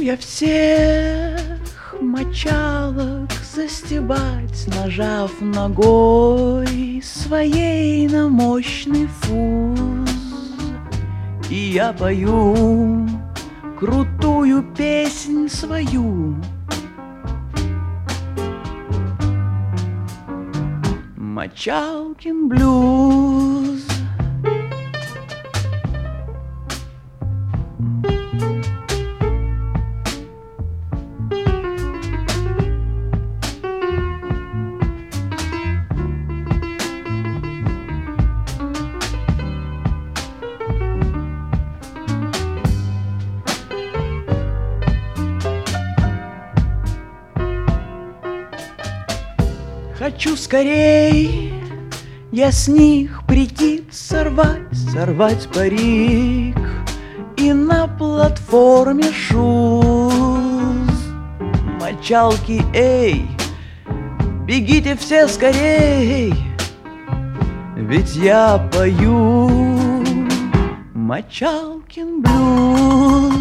я всех мочалок застебать, нажав ногой своей на мощный фуз. И я пою крутую песнь свою, Мочалкин блюз. Хочу скорей я с них прикид сорвать парик и на платформе шуз. Мочалки, эй, бегите все скорей, ведь я пою Мочалкин блюз.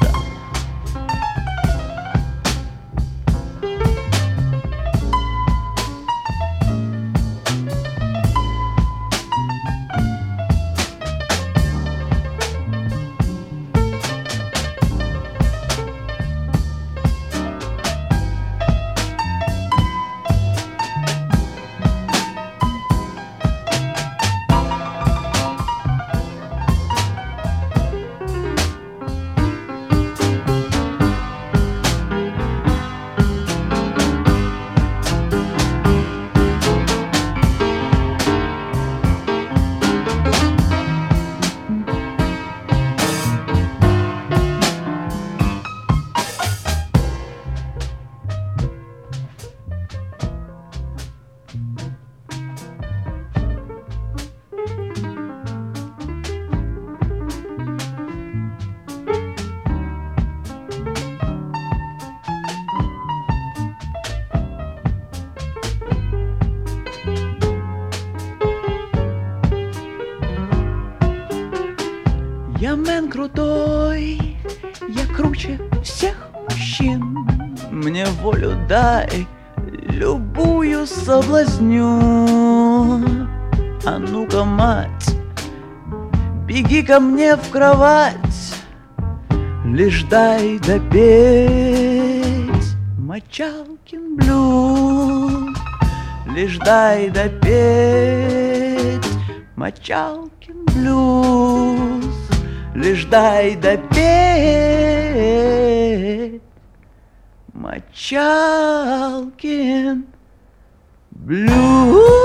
Я мэн крутой, я круче всех мужчин. Мне волю дай, любую соблазню. А ну-ка, мать, беги ко мне в кровать, лишь дай допеть Мочалкин блюз. Лишь дай допеть Мочалкин блюз. Лишь дай допеть Мочалкин блюз.